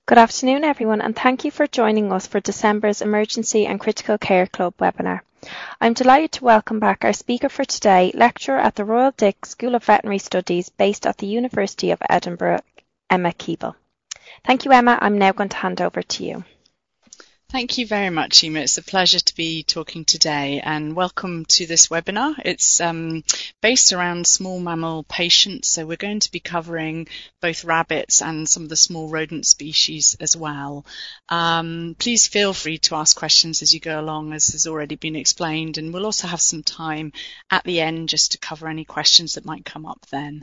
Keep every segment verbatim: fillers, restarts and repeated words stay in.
Good afternoon, everyone, and thank you for joining us for December's Emergency and Critical Care Club webinar. I'm delighted to welcome back our speaker for today, lecturer at the Royal Dick School of Veterinary Studies based at the University of Edinburgh, Emma Keeble. Thank you, Emma. I'm now going to hand over to you. Thank you very much, Emma. It's a pleasure to be talking today, and welcome to this webinar. It's um, based around small mammal patients, so we're going to be covering both rabbits and some of the small rodent species as well. Um, please feel free to ask questions as you go along, as has already been explained, and we'll also have some time at the end just to cover any questions that might come up then.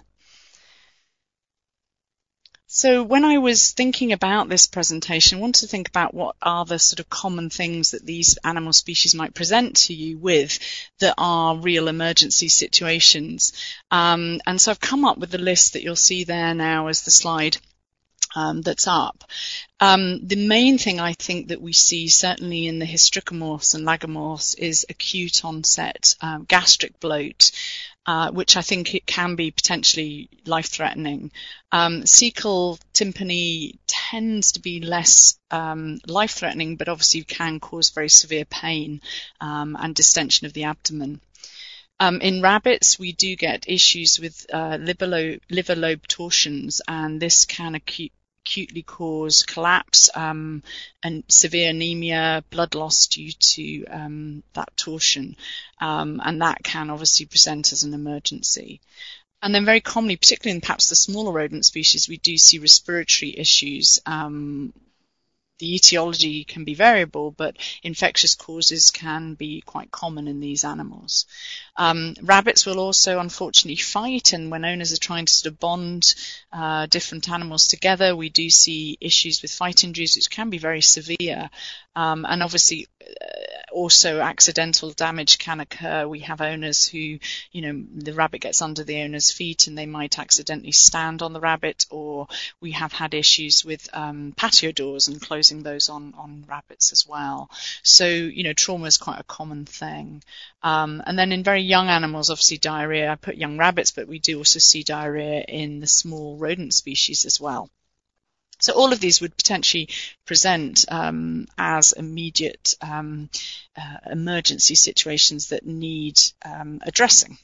So when I was thinking about this presentation, I wanted to think about what are the sort of common things that these animal species might present to you with that are real emergency situations. Um, and so I've come up with the list that you'll see there now as the slide um, that's up. Um, the main thing I think that we see, certainly in the hystricomorphs and lagomorphs, is acute onset um, gastric bloat. Uh, which I think it can be potentially life-threatening. Um, cecal tympany tends to be less um, life-threatening, but obviously can cause very severe pain um, and distension of the abdomen. Um, in rabbits, we do get issues with uh, liver, lobe, liver lobe torsions, and this can acute acutely cause collapse um, and severe anemia, blood loss due to um, that torsion, um, and that can obviously present as an emergency. And then very commonly, particularly in perhaps the smaller rodent species, we do see respiratory issues. Um, The etiology can be variable, but infectious causes can be quite common in these animals. Um, rabbits will also unfortunately fight, and when owners are trying to sort of bond uh, different animals together, we do see issues with fight injuries, which can be very severe. Um, and obviously uh, also accidental damage can occur. We have owners who, you know, the rabbit gets under the owner's feet and they might accidentally stand on the rabbit, or we have had issues with um, patio doors and closing those on, on rabbits as well. So, you know, trauma is quite a common thing. Um, and then in very young animals, obviously diarrhea, I put young rabbits, but we do also see diarrhea in the small rodent species as well. So all of these would potentially present um, as immediate um, uh, emergency situations that need um, addressing.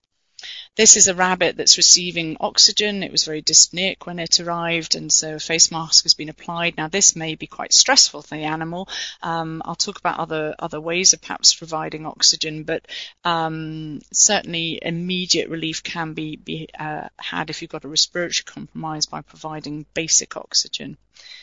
This is a rabbit that's receiving oxygen. It was very dyspneic when it arrived, and so a face mask has been applied. Now, this may be quite stressful for the animal. Um, I'll talk about other other ways of perhaps providing oxygen, but um, certainly immediate relief can be, be uh, had if you've got a respiratory compromise by providing basic oxygen.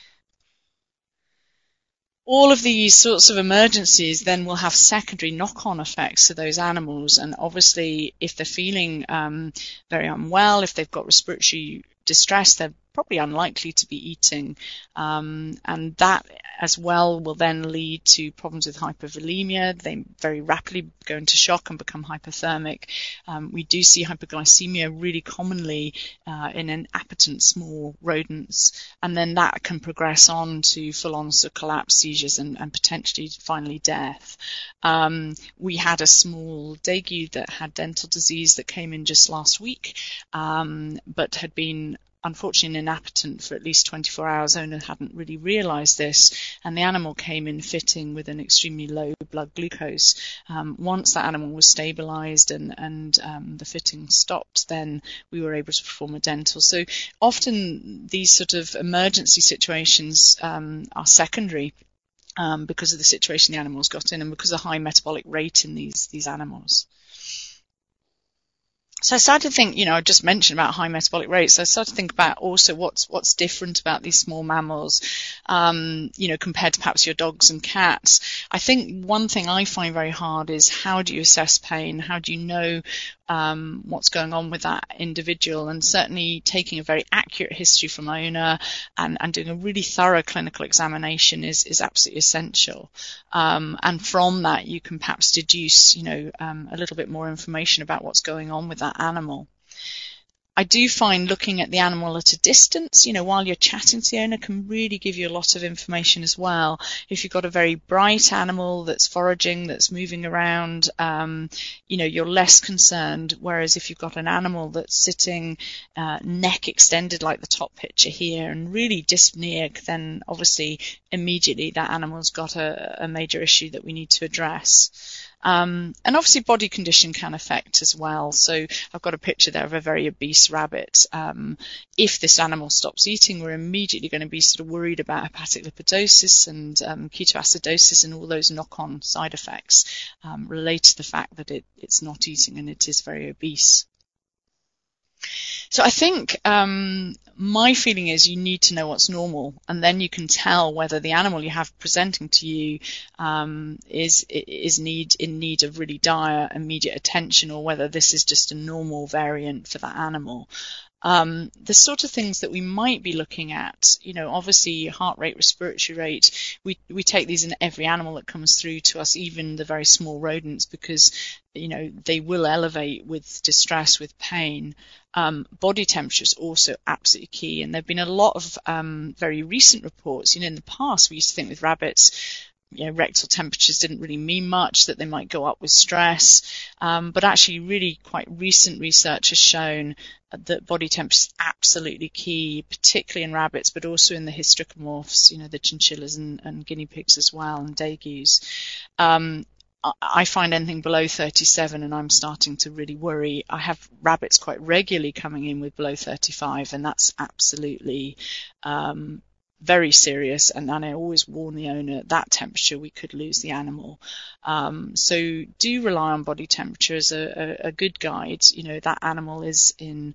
All of these sorts of emergencies then will have secondary knock-on effects to those animals, and obviously if they're feeling um, very unwell, if they've got respiratory distress, they're probably unlikely to be eating, um, and that as well will then lead to problems with hypovolemia. They very rapidly go into shock and become hypothermic. Um, we do see hypoglycemia really commonly uh, in an appetent small rodents, and then that can progress on to full-on sort of collapse, seizures, and, and potentially finally death. Um, we had a small Daegu that had dental disease that came in just last week, um, but had been unfortunately inappetent for at least twenty-four hours. Owner hadn't really realized this, and the animal came in fitting with an extremely low blood glucose. Um, once that animal was stabilized and, and um, the fitting stopped, then we were able to perform a dental. So often these sort of emergency situations um, are secondary um, because of the situation the animals got in and because of the high metabolic rate in these, these animals. So I started to think, you know, I just mentioned about high metabolic rates. So I started to think about also what's what's different about these small mammals, um, you know, compared to perhaps your dogs and cats. I think one thing I find very hard is how do you assess pain? How do you know um, what's going on with that individual? And certainly taking a very accurate history from the owner and, and doing a really thorough clinical examination is, is absolutely essential. Um, and from that, you can perhaps deduce, you know, um, a little bit more information about what's going on with that animal. I do find looking at the animal at a distance, you know, while you're chatting to the owner can really give you a lot of information as well. If you've got a very bright animal that's foraging, that's moving around, um, you know, you're less concerned. Whereas if you've got an animal that's sitting uh, neck extended like the top picture here and really dyspneic, then obviously immediately that animal's got a, a major issue that we need to address. Um, and obviously body condition can affect as well. So I've got a picture there of a very obese rabbit. Um, if this animal stops eating, we're immediately going to be sort of worried about hepatic lipidosis and um, ketoacidosis and all those knock-on side effects um, related to the fact that it, it's not eating and it is very obese. So I think um, my feeling is you need to know what's normal, and then you can tell whether the animal you have presenting to you um, is is need in need of really dire immediate attention, or whether this is just a normal variant for that animal. Um, the sort of things that we might be looking at, you know, obviously heart rate, respiratory rate, we, we take these in every animal that comes through to us, even the very small rodents, because, you know, they will elevate with distress, with pain. Um, body temperature is also absolutely key. And there have been a lot of um, very recent reports. You know, in the past, we used to think with rabbits, you know, rectal temperatures didn't really mean much, that they might go up with stress. Um, but actually really quite recent research has shown that body temperature is absolutely key, particularly in rabbits, but also in the hystricomorphs, you know, the chinchillas and, and guinea pigs as well, and dagus. Um, I find anything below thirty-seven and I'm starting to really worry. I have rabbits quite regularly coming in with below thirty-five, and that's absolutely um, very serious, and, and I always warn the owner at that temperature we could lose the animal. Um, so do rely on body temperature as a, a, a good guide. You know, that animal is in,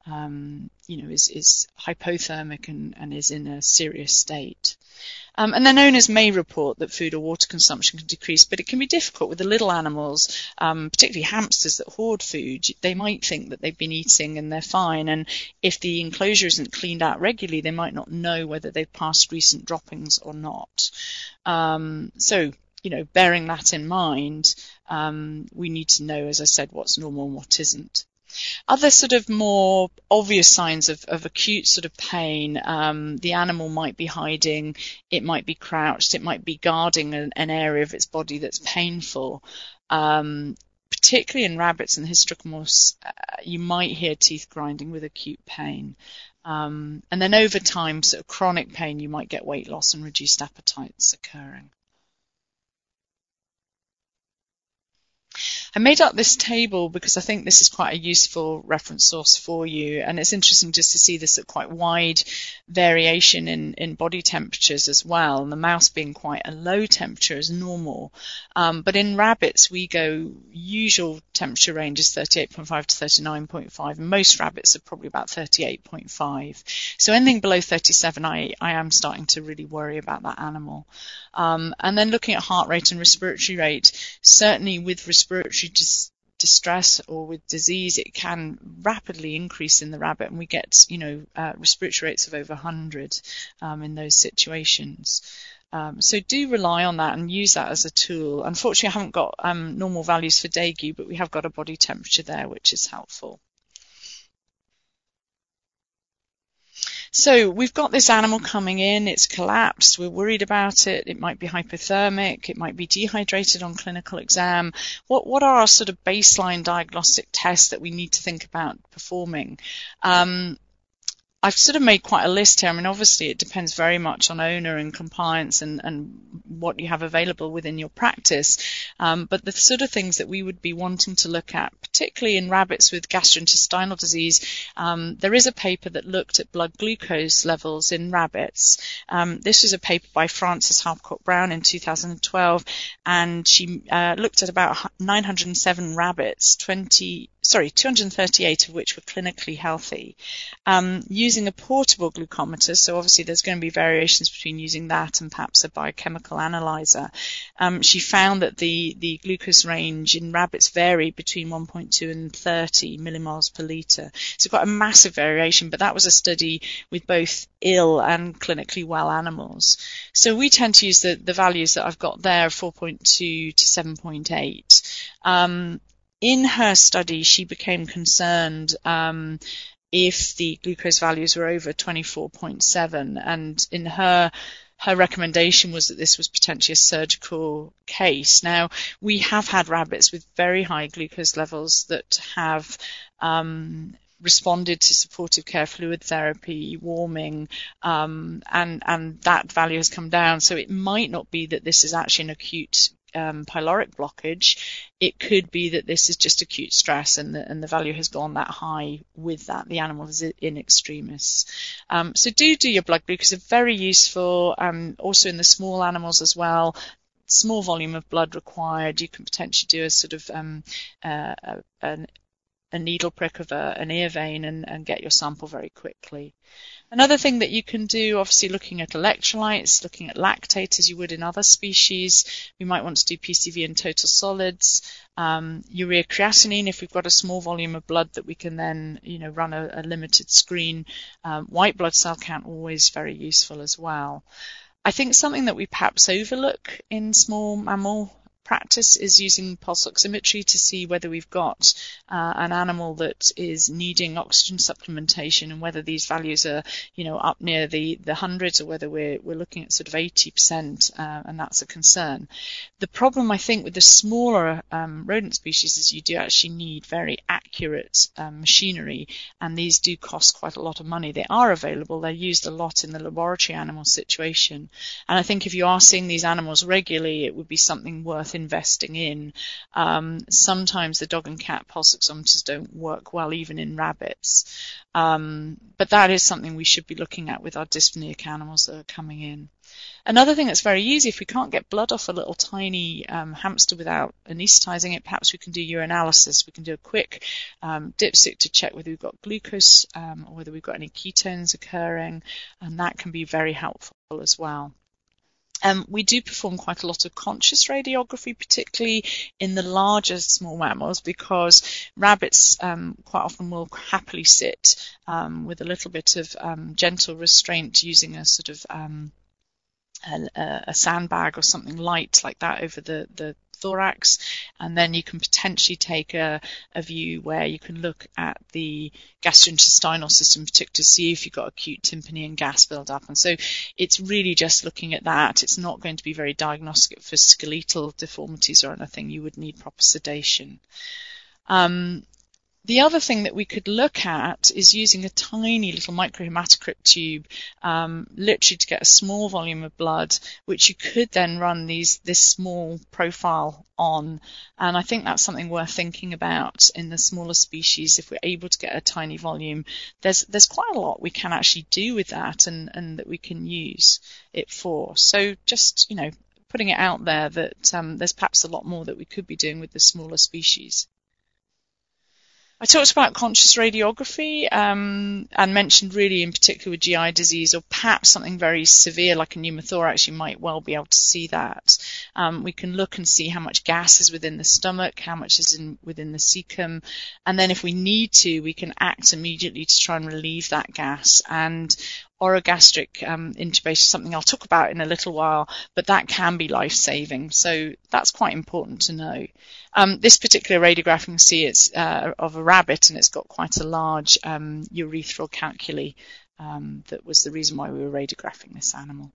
um, you know, is, is hypothermic and, and is in a serious state. Um, and then owners may report that food or water consumption can decrease, but it can be difficult with the little animals, um, particularly hamsters that hoard food. They might think that they've been eating and they're fine, and if the enclosure isn't cleaned out regularly, they might not know whether they've passed recent droppings or not. Um, so, you know, bearing that in mind, um, we need to know, as I said, what's normal and what isn't. Other sort of more obvious signs of, of acute sort of pain, um, the animal might be hiding, it might be crouched, it might be guarding an, an area of its body that's painful. Um, particularly in rabbits and hystricomorphs, uh, you might hear teeth grinding with acute pain. Um, and then over time, sort of chronic pain, you might get weight loss and reduced appetites occurring. I made up this table because I think this is quite a useful reference source for you, and it's interesting just to see this at quite wide variation in, in body temperatures as well, and the mouse being quite a low temperature is normal. Um, but in rabbits, we go, usual temperature range is thirty-eight point five to thirty-nine point five, and most rabbits are probably about thirty-eight point five. So anything below thirty-seven, I, I am starting to really worry about that animal. Um, and then looking at heart rate and respiratory rate, certainly with respiratory dis- distress or with disease, it can rapidly increase in the rabbit, and we get, you know, uh, respiratory rates of over one hundred um, in those situations. Um, so do rely on that and use that as a tool. Unfortunately, I haven't got um, normal values for dagu, but we have got a body temperature there, which is helpful. So we've got this animal coming in, it's collapsed, we're worried about it, it might be hypothermic, it might be dehydrated on clinical exam. What, what are our sort of baseline diagnostic tests that we need to think about performing? Um, I've sort of made quite a list here. I mean, obviously it depends very much on owner and compliance and, and what you have available within your practice. Um, but the sort of things that we would be wanting to look at, particularly in rabbits with gastrointestinal disease, um, there is a paper that looked at blood glucose levels in rabbits. Um, this was a paper by Frances Harpcott-Brown in two thousand twelve, and she uh, looked at about nine hundred seven rabbits, twenty sorry, two hundred thirty-eight of which were clinically healthy, um, using a portable glucometer. So obviously there's going to be variations between using that and perhaps a biochemical analyzer. Um, she found that the, the glucose range in rabbits varied between one point two and thirty millimoles per litre. So quite a massive variation, but that was a study with both ill and clinically well animals. So we tend to use the, the values that I've got there, four point two to seven point eight. Um, In her study, she became concerned um, if the glucose values were over twenty-four point seven. And in her Her recommendation was that this was potentially a surgical case. Now, we have had rabbits with very high glucose levels that have um, responded to supportive care, fluid therapy, warming, um, and, and that value has come down. So it might not be that this is actually an acute um, pyloric blockage. It could be that this is just acute stress, and the, and the value has gone that high with that. The animal is in extremis. Um, so do do your blood glucose. It's very useful. Um, also in the small animals as well. Small volume of blood required. You can potentially do a sort of um, uh, a, an a needle prick of a, an ear vein and, and get your sample very quickly. Another thing that you can do, obviously looking at electrolytes, looking at lactate as you would in other species. We might want to do P C V and total solids, um, urea creatinine if we've got a small volume of blood that we can then, you know, run a, a limited screen. Um, white blood cell count always very useful as well. I think something that we perhaps overlook in small mammal practice is using pulse oximetry to see whether we've got uh, an animal that is needing oxygen supplementation, and whether these values are, you know, up near the the hundreds, or whether we're we're looking at sort of eighty percent, uh, and that's a concern. The problem, I think, with the smaller um, rodent species is you do actually need very accurate um, machinery, and these do cost quite a lot of money. They are available, they're used a lot in the laboratory animal situation, and I think if you are seeing these animals regularly, it would be something worth investing in. Um, sometimes the dog and cat pulse oximeters don't work well even in rabbits, um, but that is something we should be looking at with our dyspneic animals that are coming in. Another thing that's very easy, if we can't get blood off a little tiny um, hamster without anaesthetizing it, perhaps we can do urinalysis. We can do a quick um, dipstick to check whether we've got glucose um, or whether we've got any ketones occurring, and that can be very helpful as well. Um, we do perform quite a lot of conscious radiography, particularly in the larger small mammals, because rabbits um, quite often will happily sit um, with a little bit of um, gentle restraint, using a sort of um, a, a sandbag or something light like that over the, the thorax, and then you can potentially take a, a view where you can look at the gastrointestinal system, particularly to see if you've got acute tympany and gas build-up. And so it's really just looking at that. It's not going to be very diagnostic for skeletal deformities or anything. You would need proper sedation. Um, The other thing that we could look at is using a tiny little microhematocrit tube, um, literally to get a small volume of blood, which you could then run these this small profile on. And I think that's something worth thinking about in the smaller species. If we're able to get a tiny volume, there's there's quite a lot we can actually do with that, and, and that we can use it for. So just, you know, putting it out there that um, there's perhaps a lot more that we could be doing with the smaller species. I talked about conscious radiography um, and mentioned really in particular with G I disease, or perhaps something very severe like a pneumothorax, you might well be able to see that. Um, we can look and see how much gas is within the stomach, how much is in, within the cecum, and then if we need to, we can act immediately to try and relieve that gas. And orogastric um, intubation is something I'll talk about in a little while, but that can be life-saving, so that's quite important to know. Um, this particular radiograph, you can see it's uh, of a rabbit, and it's got quite a large um, urethral calculi. Um, that was the reason why we were radiographing this animal.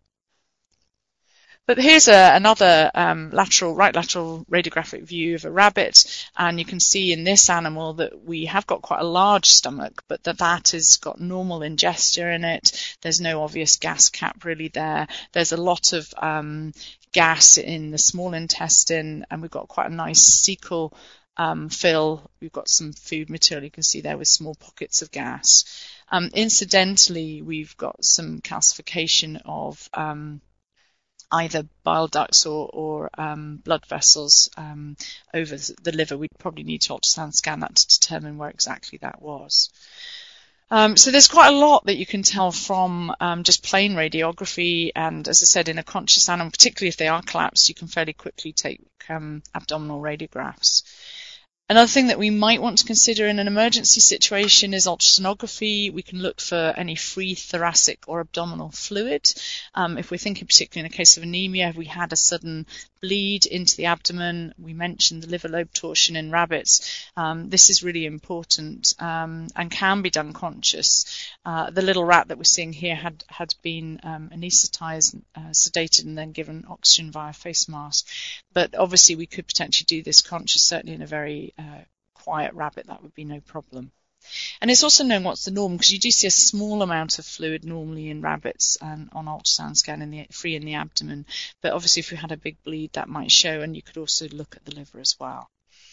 But here's a, another um, lateral, right lateral radiographic view of a rabbit, and you can see in this animal that we have got quite a large stomach, but that that has got normal ingesture in it. There's no obvious gas cap really there. There's a lot of um, gas in the small intestine, and we've got quite a nice cecal um, fill. We've got some food material you can see there with small pockets of gas. Um, incidentally, we've got some calcification of um, either bile ducts or, or um, blood vessels um, over the liver. We'd probably need to ultrasound scan that to determine where exactly that was. Um, so there's quite a lot that you can tell from um, just plain radiography, and as I said, in a conscious animal, particularly if they are collapsed, you can fairly quickly take um, abdominal radiographs. Another thing that we might want to consider in an emergency situation is ultrasonography. We can look for any free thoracic or abdominal fluid. Um, if we're thinking particularly in a case of anemia, if we had a sudden bleed into the abdomen. We mentioned the liver lobe torsion in rabbits. Um, this is really important um, and can be done conscious. Uh, the little rat that we're seeing here had, had been um, anaesthetized, uh, sedated, and then given oxygen via face mask. But obviously we could potentially do this conscious, certainly in a very uh, quiet rabbit. That would be no problem. And it's also known what's the norm, because you do see a small amount of fluid normally in rabbits and on ultrasound scan in the, free in the abdomen. But obviously if you had a big bleed, that might show, and you could also look at the liver as well.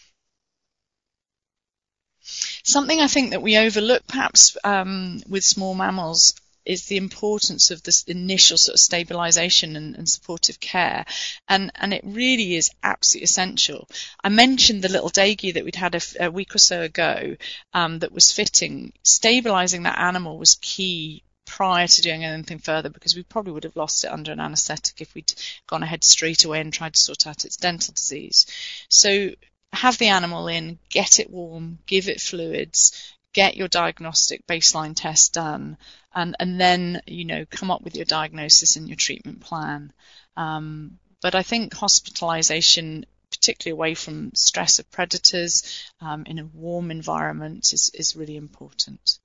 Something I think that we overlook perhaps um, with small mammals is the importance of this initial sort of stabilization and, and supportive care. And, and it really is absolutely essential. I mentioned the little Dagy that we'd had a, a week or so ago um, that was fitting. Stabilizing that animal was key prior to doing anything further, because we probably would have lost it under an anesthetic if we'd gone ahead straight away and tried to sort out its dental disease. So have the animal in, get it warm, give it fluids, get your diagnostic baseline test done, and, and then, you know, come up with your diagnosis and your treatment plan. Um, but I think hospitalization, particularly away from stress of predators, um, in a warm environment is, is really important.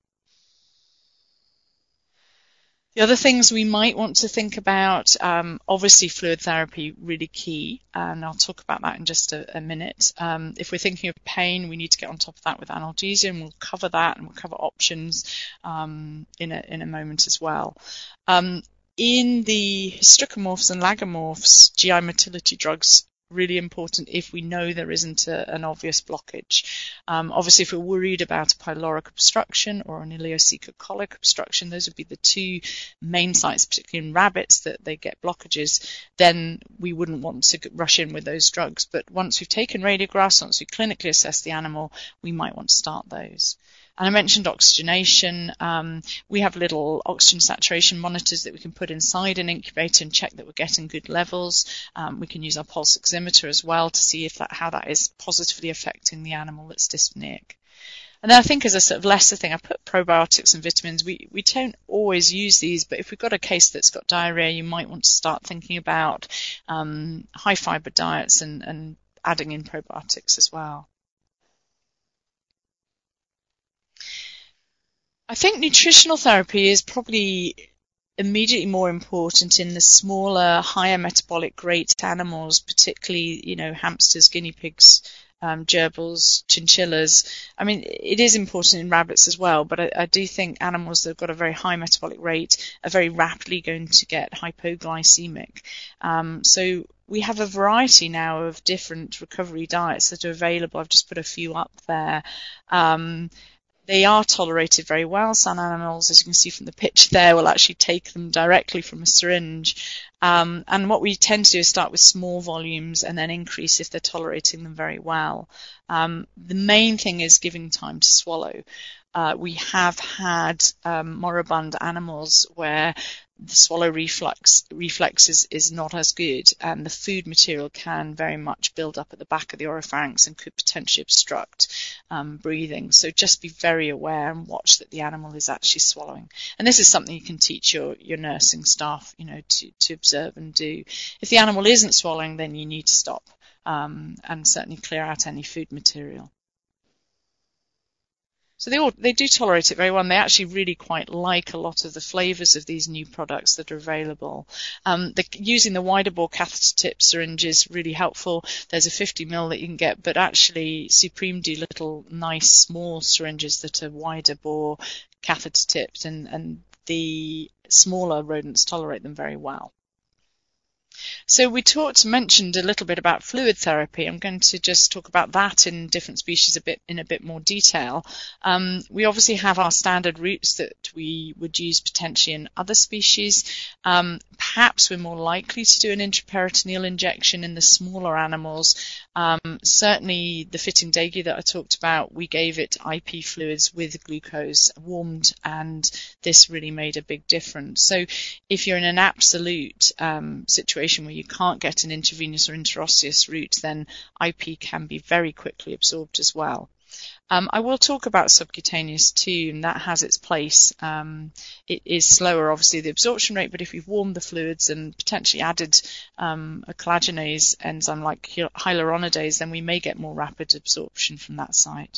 The other things we might want to think about, um, obviously fluid therapy, really key, and I'll talk about that in just a, a minute. Um, if we're thinking of pain, we need to get on top of that with analgesia, and we'll cover that, and we'll cover options um, in, a, in a moment as well. Um, in the hystricomorphs and lagomorphs, G I motility drugs, really important if we know there isn't a, an obvious blockage. Um, obviously, if we're worried about a pyloric obstruction or an ileocecal colic obstruction, those would be the two main sites, particularly in rabbits, that they get blockages, then we wouldn't want to rush in with those drugs. But once we've taken radiographs, once we clinically assess the animal, we might want to start those. And I mentioned oxygenation. Um, we have little oxygen saturation monitors that we can put inside an incubator and check that we're getting good levels. Um, we can use our pulse oximeter as well to see if that, how that is positively affecting the animal that's dyspneic. And then I think as a sort of lesser thing, I put probiotics and vitamins. We, we don't always use these, but if we've got a case that's got diarrhea, you might want to start thinking about um, high fiber diets and, and adding in probiotics as well. I think nutritional therapy is probably immediately more important in the smaller, higher metabolic rate animals, particularly, you know, hamsters, guinea pigs, um, gerbils, chinchillas. I mean, it is important in rabbits as well, but I, I do think animals that have got a very high metabolic rate are very rapidly going to get hypoglycemic. Um, so we have a variety now of different recovery diets that are available. I've just put a few up there. Um, They are tolerated very well. Some animals, as you can see from the picture there, will actually take them directly from a syringe. Um, and what we tend to do is start with small volumes and then increase if they're tolerating them very well. Um, the main thing is giving time to swallow. Uh, we have had um, moribund animals where the swallow reflex, reflex is, is not as good, and the food material can very much build up at the back of the oropharynx and could potentially obstruct um, breathing. So just be very aware and watch that the animal is actually swallowing. And this is something you can teach your, your nursing staff, you know, to, to observe and do. If the animal isn't swallowing, then you need to stop um, and certainly clear out any food material. So they all, they do tolerate it very well, and they actually really quite like a lot of the flavours of these new products that are available. Um, the, using the wider bore catheter tip syringe is really helpful. There's a fifty mil that you can get, but actually Supreme do little nice small syringes that are wider bore catheter tipped, and, and the smaller rodents tolerate them very well. So we talked, mentioned a little bit about fluid therapy. I'm going to just talk about that in different species a bit in a bit more detail. Um, we obviously have our standard routes that we would use potentially in other species. Um, perhaps we're more likely to do an intraperitoneal injection in the smaller animals. Um, certainly the fitting Dagy that I talked about, we gave it I P fluids with glucose warmed, and this really made a big difference. So if you're in an absolute um, situation where you can't get an intravenous or interosseous route, then I P can be very quickly absorbed as well. Um, I will talk about subcutaneous too, and that has its place. Um, it is slower, obviously, the absorption rate, but if you've warmed the fluids and potentially added um, a collagenase enzyme like hyaluronidase, then we may get more rapid absorption from that site.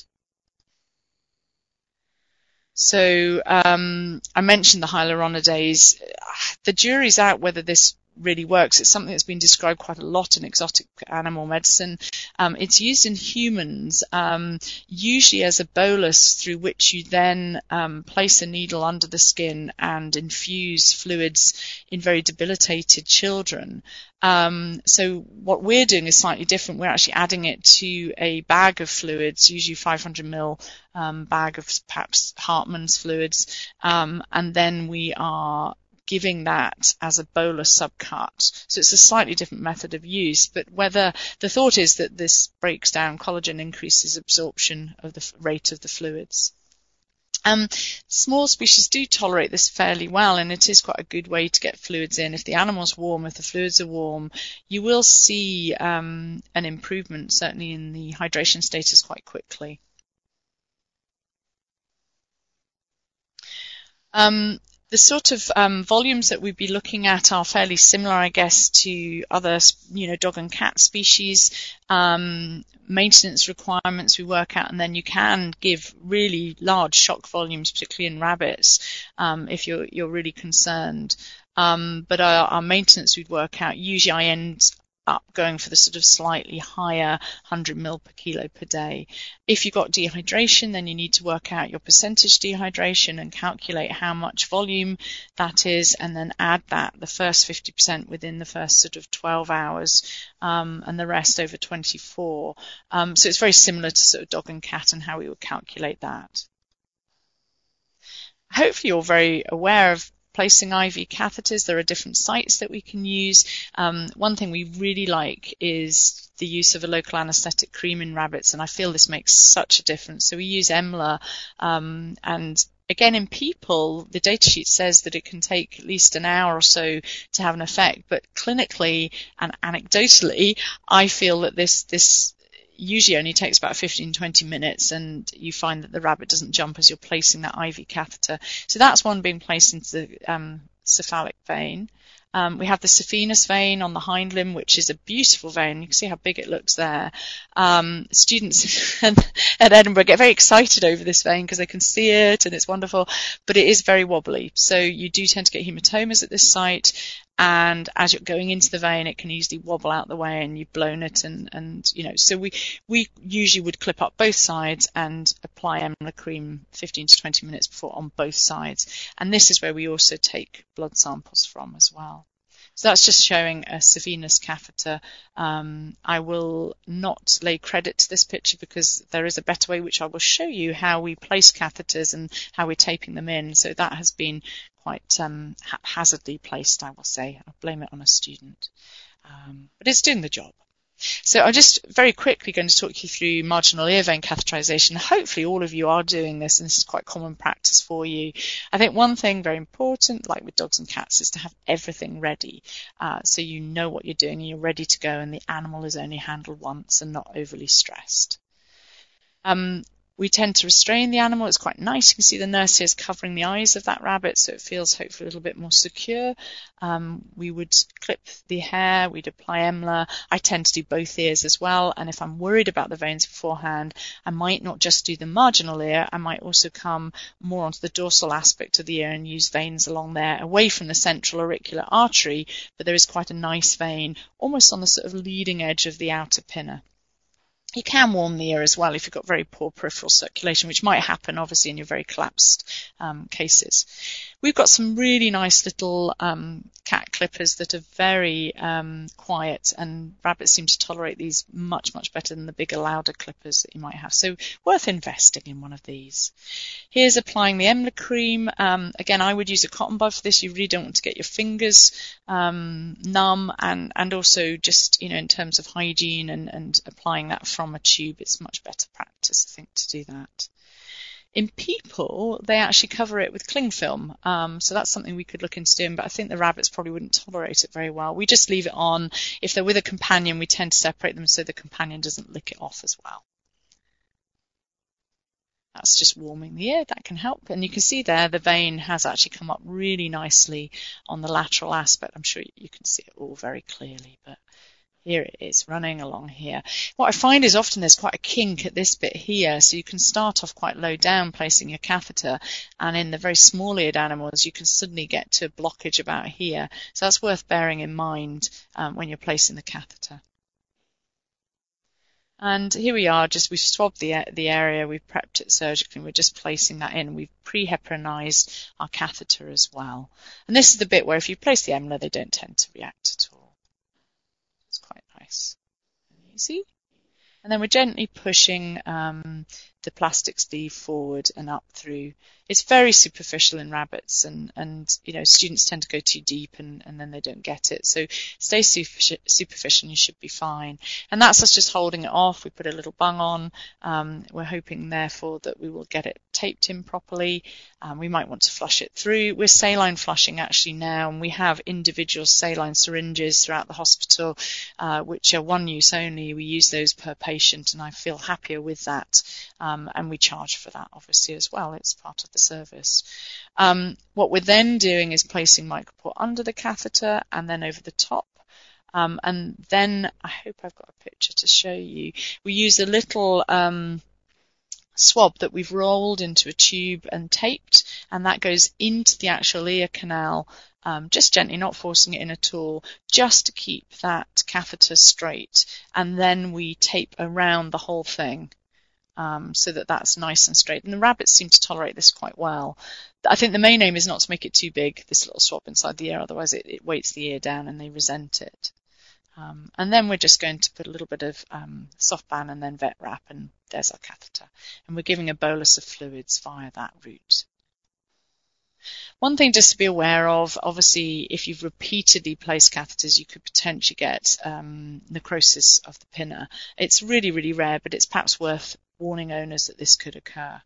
So um, I mentioned the hyaluronidase. The jury's out whether this really works. It's something that's been described quite a lot in exotic animal medicine. Um, it's used in humans, um, usually as a bolus through which you then um, place a needle under the skin and infuse fluids in very debilitated children. Um, so what we're doing is slightly different. We're actually adding it to a bag of fluids, usually five hundred mil um, bag of perhaps Hartmann's fluids, um, and then we are giving that as a bolus subcut. So it's a slightly different method of use, but whether the thought is that this breaks down collagen, increases absorption of the rate of the fluids. Um, small species do tolerate this fairly well, and it is quite a good way to get fluids in. If the animal's warm, if the fluids are warm, you will see um, an improvement, certainly in the hydration status, quite quickly. Um, The sort of um, volumes that we'd be looking at are fairly similar, I guess, to other, you know, dog and cat species. Um, maintenance requirements we work out, and then you can give really large shock volumes, particularly in rabbits, um, if you're you're really concerned. Um, but our, our maintenance we'd work out. Usually, I end up going for the sort of slightly higher one hundred mil per kilo per day. If you've got dehydration, then you need to work out your percentage dehydration and calculate how much volume that is, and then add that, the first fifty percent within the first sort of twelve hours, um, and the rest over twenty-four. Um, so it's very similar to sort of dog and cat and how we would calculate that. Hopefully you're very aware of placing I V catheters. There are different sites that we can use. Um, one thing we really like is the use of a local anaesthetic cream in rabbits, and I feel this makes such a difference. So we use Emla, um, and again, in people, the datasheet says that it can take at least an hour or so to have an effect, but clinically and anecdotally, I feel that this this usually only takes about fifteen to twenty minutes, and you find that the rabbit doesn't jump as you're placing that I V catheter. So that's one being placed into the um, cephalic vein. Um, we have the saphenous vein on the hind limb, which is a beautiful vein. You can see how big it looks there. Um, students at Edinburgh get very excited over this vein because they can see it and it's wonderful, but it is very wobbly. So you do tend to get hematomas at this site, and as you're going into the vein, it can easily wobble out the way and you've blown it, and, and you know, so we, we usually would clip up both sides and apply Emla cream fifteen to twenty minutes before on both sides. And this is where we also take blood samples from as well. So that's just showing a saphenous catheter. Um, I will not lay credit to this picture because there is a better way, which I will show you how we place catheters and how we're taping them in. So that has been quite um, haphazardly placed, I will say. I'll blame it on a student. Um, but it's doing the job. So I'm just very quickly going to talk you through marginal ear vein catheterization. Hopefully all of you are doing this, and this is quite common practice for you. I think one thing very important, like with dogs and cats, is to have everything ready, uh, so you know what you're doing and you're ready to go, and the animal is only handled once and not overly stressed. Um, We tend to restrain the animal. It's quite nice. You can see the nurse here is covering the eyes of that rabbit, so it feels hopefully a little bit more secure. Um, we would clip the hair. We'd apply Emla. I tend to do both ears as well, and if I'm worried about the veins beforehand, I might not just do the marginal ear. I might also come more onto the dorsal aspect of the ear and use veins along there, away from the central auricular artery, but there is quite a nice vein, almost on the sort of leading edge of the outer pinna. You can warm the ear as well if you've got very poor peripheral circulation, which might happen, obviously, in your very collapsed um, cases. We've got some really nice little um, cat clippers that are very um, quiet, and rabbits seem to tolerate these much, much better than the bigger, louder clippers that you might have. So worth investing in one of these. Here's applying the Emla cream. Um, again, I would use a cotton bud for this. You really don't want to get your fingers um, numb, and, and also just, you know, in terms of hygiene and, and applying that from a tube, it's much better practice, I think, to do that. In people, they actually cover it with cling film, um, so that's something we could look into doing, but I think the rabbits probably wouldn't tolerate it very well. We just leave it on. If they're with a companion, we tend to separate them so the companion doesn't lick it off as well. That's just warming the ear. That can help. And you can see there the vein has actually come up really nicely on the lateral aspect. I'm sure you can see it all very clearly, but here it is running along here. What I find is often there's quite a kink at this bit here, so you can start off quite low down placing your catheter, and in the very small-eared animals you can suddenly get to a blockage about here. So that's worth bearing in mind um, when you're placing the catheter. And here we are, just we've swabbed the, the area, we've prepped it surgically, and we're just placing that in. We've pre-heparinized our catheter as well. And this is the bit where if you place the Emla, they don't tend to react at all. It's quite nice and easy. And then we're gently pushing um, the plastic sleeve forward and up through. It's very superficial in rabbits, and, and you know, students tend to go too deep and, and then they don't get it. So stay superficial and you should be fine. And that's us just holding it off. We put a little bung on. Um, we're hoping, therefore, that we will get it taped in properly. Um, we might want to flush it through. We're saline flushing actually now, and we have individual saline syringes throughout the hospital, uh, which are one use only. We use those per patient, and I feel happier with that. Um, and we charge for that, obviously, as well. It's part of the service. Um, what we're then doing is placing MicroPort under the catheter and then over the top. Um, and then, I hope I've got a picture to show you. We use a little um, swab that we've rolled into a tube and taped, and that goes into the actual ear canal, um, just gently, not forcing it in at all, just to keep that catheter straight. And then we tape around the whole thing. Um, so that that's nice and straight. And the rabbits seem to tolerate this quite well. I think the main aim is not to make it too big, this little swab inside the ear, otherwise it, it weights the ear down and they resent it. Um, and then we're just going to put a little bit of um, soft band and then vet wrap, and there's our catheter. And we're giving a bolus of fluids via that route. One thing just to be aware of, obviously, if you've repeatedly placed catheters, you could potentially get um, necrosis of the pinna. It's really, really rare, but it's perhaps worth warning owners that this could occur.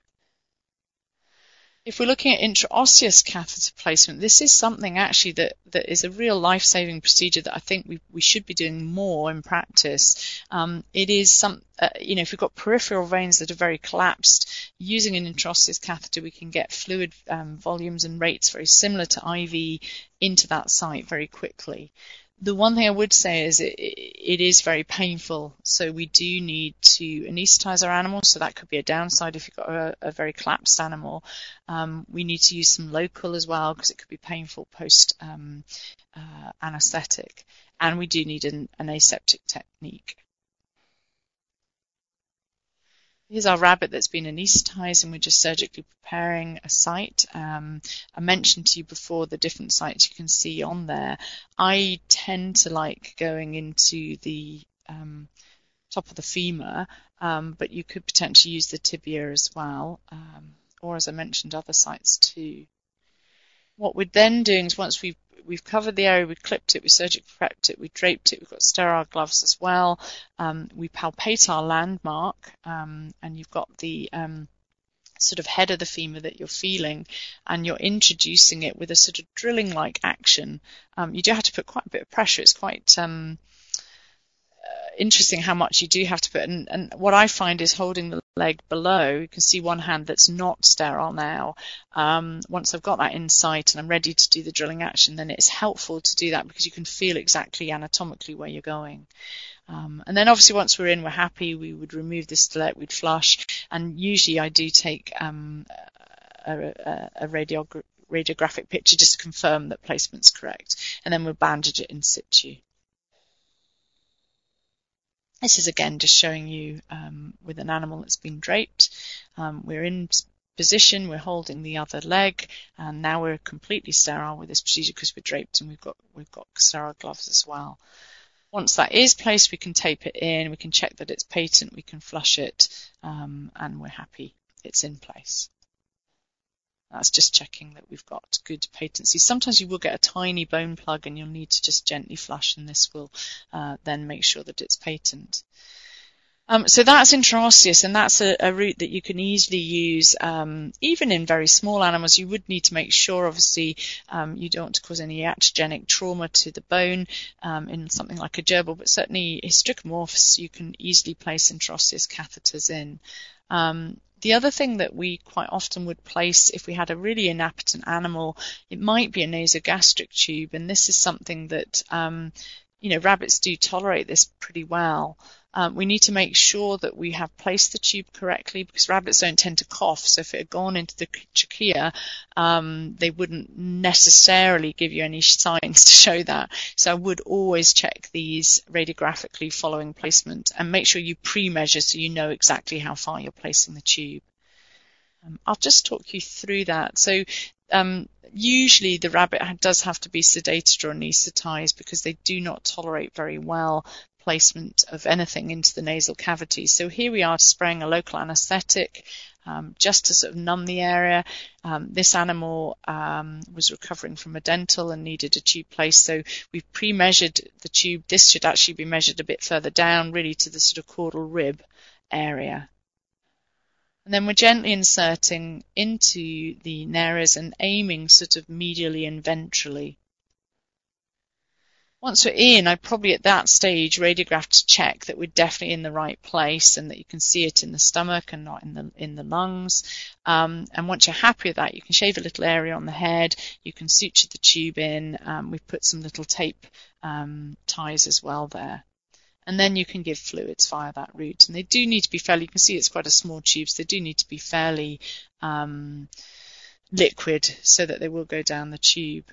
If we're looking at intraosseous catheter placement, this is something actually that, that is a real life-saving procedure that I think we, we should be doing more in practice. Um, it is some, uh, you know, if we've got peripheral veins that are very collapsed, using an intraosseous catheter, we can get fluid um, volumes and rates very similar to I V into that site very quickly. The one thing I would say is it, it is very painful, so we do need to anaesthetize our animals, so that could be a downside if you've got a, a very collapsed animal. Um, we need to use some local as well, because it could be painful post um, uh, anaesthetic, and we do need an, an aseptic technique. Here's our rabbit that's been anaesthetized, and we're just surgically preparing a site. Um, I mentioned to you before the different sites you can see on there. I tend to like going into the um, top of the femur, um, but you could potentially use the tibia as well, um, or as I mentioned, other sites too. What we're then doing is once we've We've covered the area, we've clipped it, we surgically prepped it, we've draped it, we've got sterile gloves as well. Um, we palpate our landmark, um, and you've got the um, sort of head of the femur that you're feeling, and you're introducing it with a sort of drilling-like action. Um, you do have to put quite a bit of pressure. It's quite um, uh, interesting how much you do have to put. And, and what I find is holding the leg below. You can see one hand that's not sterile now. Um, once I've got that in sight and I'm ready to do the drilling action, then it's helpful to do that because you can feel exactly anatomically where you're going. Um, and then obviously once we're in, we're happy, we would remove the stellate, we'd flush, and usually I do take um, a, a, a radiogra radiographic picture just to confirm that placement's correct, and then we'll bandage it in situ. This is again just showing you um, with an animal that's been draped. Um, we're in position, we're holding the other leg, and now we're completely sterile with this procedure because we're draped and we've got we've got sterile gloves as well. Once that is placed, we can tape it in, we can check that it's patent, we can flush it, um, and we're happy it's in place. That's just checking that we've got good patency. Sometimes you will get a tiny bone plug and you'll need to just gently flush, and this will uh, then make sure that it's patent. Um, so that's intraosseous, and that's a, a route that you can easily use um, even in very small animals. You would need to make sure, obviously, um, you don't want to cause any iatrogenic trauma to the bone um, in something like a gerbil, but certainly hystricomorphs you can easily place intraosseous catheters in. Um, the other thing that we quite often would place if we had a really inappetent animal, it might be a nasogastric tube, and this is something that um, you know, rabbits do tolerate this pretty well. Um, we need to make sure that we have placed the tube correctly, because rabbits don't tend to cough. So if it had gone into the trachea, um, they wouldn't necessarily give you any signs to show that. So I would always check these radiographically following placement, and make sure you pre-measure so you know exactly how far you're placing the tube. Um, I'll just talk you through that. So um, usually the rabbit does have to be sedated or anesthetized, because they do not tolerate very well placement of anything into the nasal cavity. So here we are spraying a local anesthetic um, just to sort of numb the area. Um, this animal um, was recovering from a dental and needed a tube placed, so we've pre-measured the tube. This should actually be measured a bit further down, really to the sort of caudal rib area. And then we're gently inserting into the nares and aiming sort of medially and ventrally. Once we're in, I probably at that stage radiograph to check that we're definitely in the right place and that you can see it in the stomach and not in the in the lungs. Um, and once you're happy with that, you can shave a little area on the head. You can suture the tube in. Um, we've put some little tape um, ties as well there. And then you can give fluids via that route. And they do need to be fairly, you can see it's quite a small tube, so they do need to be fairly um, liquid so that they will go down the tube.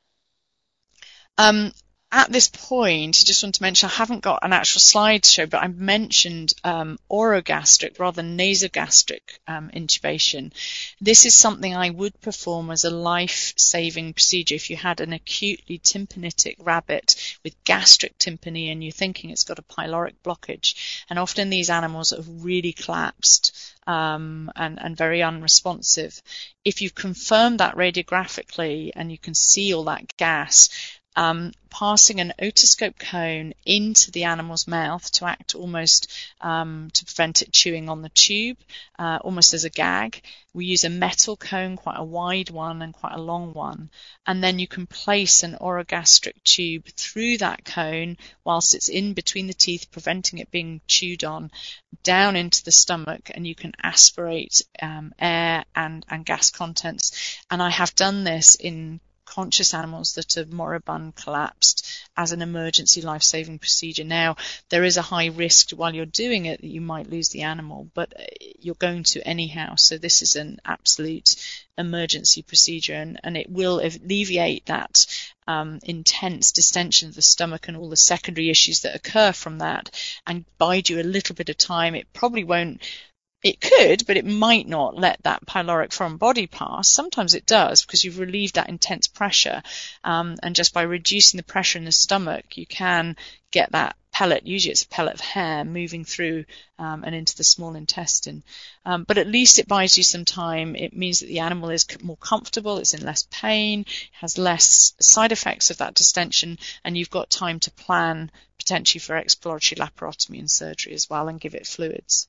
Um, At this point, I just want to mention, I haven't got an actual slide to show, but I mentioned um, orogastric rather than nasogastric um, intubation. This is something I would perform as a life-saving procedure if you had an acutely tympanitic rabbit with gastric tympany and you're thinking it's got a pyloric blockage. And often these animals have really collapsed um, and, and very unresponsive. If you've confirmed that radiographically and you can see all that gas, Um, passing an otoscope cone into the animal's mouth to act almost um, to prevent it chewing on the tube, uh, almost as a gag. We use a metal cone, quite a wide one and quite a long one, and then you can place an orogastric tube through that cone whilst it's in between the teeth, preventing it being chewed on, down into the stomach, and you can aspirate um, air and, and gas contents. And I have done this in conscious animals that are moribund, collapsed, as an emergency life-saving procedure. Now, there is a high risk while you're doing it that you might lose the animal, but you're going to anyhow, so this is an absolute emergency procedure, and, and it will alleviate that um, intense distension of the stomach and all the secondary issues that occur from that, and bide you a little bit of time. It probably won't It could, but it might not let that pyloric foreign body pass. Sometimes it does, because you've relieved that intense pressure. Um, and just by reducing the pressure in the stomach, you can get that pellet, usually it's a pellet of hair, moving through um, and into the small intestine. Um, but at least it buys you some time. It means that the animal is more comfortable, it's in less pain, has less side effects of that distension, and you've got time to plan potentially for exploratory laparotomy and surgery as well, and give it fluids.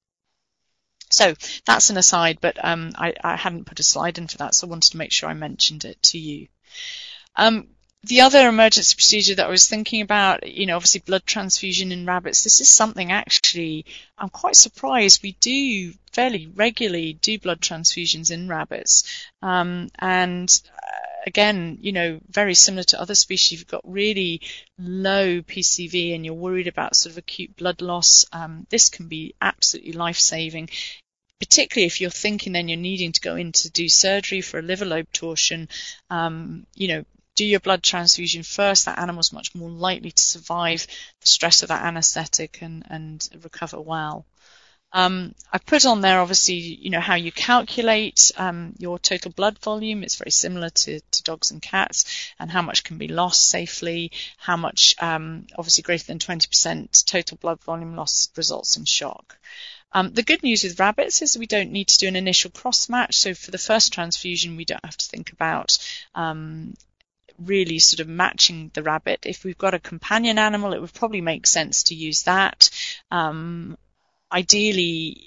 So that's an aside, but um, I, I hadn't put a slide in for that, so I wanted to make sure I mentioned it to you. Um, the other emergency procedure that I was thinking about, you know, obviously blood transfusion in rabbits. This is something actually I'm quite surprised we do fairly regularly do blood transfusions in rabbits. Um, and uh, again, you know, very similar to other species, you've got really low P C V and you're worried about sort of acute blood loss. Um, this can be absolutely life-saving, particularly if you're thinking then you're needing to go in to do surgery for a liver lobe torsion. Um, you know, do your blood transfusion first. That animal's much more likely to survive the stress of that anesthetic and, and recover well. Um, I've put on there, obviously, you know, how you calculate um, your total blood volume. It's very similar to, to dogs and cats, and how much can be lost safely, how much, um, obviously greater than twenty percent total blood volume loss results in shock. Um, the good news with rabbits is we don't need to do an initial cross-match, so for the first transfusion we don't have to think about um, really sort of matching the rabbit. If we've got a companion animal, it would probably make sense to use that. Um, Ideally,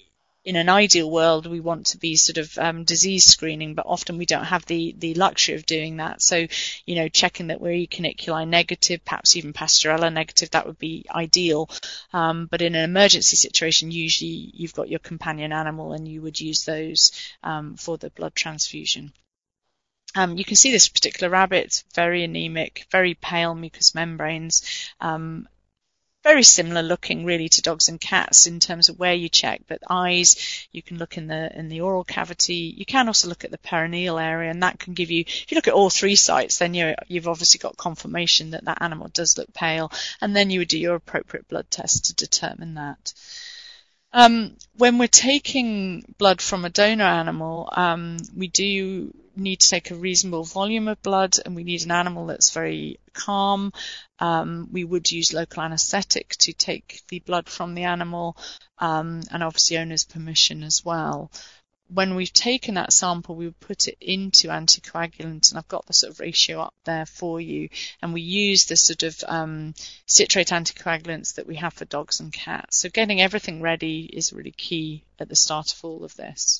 in an ideal world, we want to be sort of um, disease screening, but often we don't have the, the luxury of doing that. So, you know, checking that we're E. caniculi negative, perhaps even Pasteurella negative, that would be ideal. Um, but in an emergency situation, usually you've got your companion animal and you would use those um, for the blood transfusion. Um, you can see this particular rabbit, very anemic, very pale mucous membranes, um, very similar looking really to dogs and cats in terms of where you check, but eyes, you can look in the in the oral cavity. You can also look at the perineal area, and that can give you, if you look at all three sites, then you're, you've obviously got confirmation that that animal does look pale, and then you would do your appropriate blood test to determine that. Um, when we're taking blood from a donor animal, um, we do need to take a reasonable volume of blood, and we need an animal that's very calm. Um, we would use local anaesthetic to take the blood from the animal, um, and obviously owner's permission as well. When we've taken that sample, we would put it into anticoagulant, and I've got the sort of ratio up there for you. And we use the sort of um, citrate anticoagulants that we have for dogs and cats. So getting everything ready is really key at the start of all of this.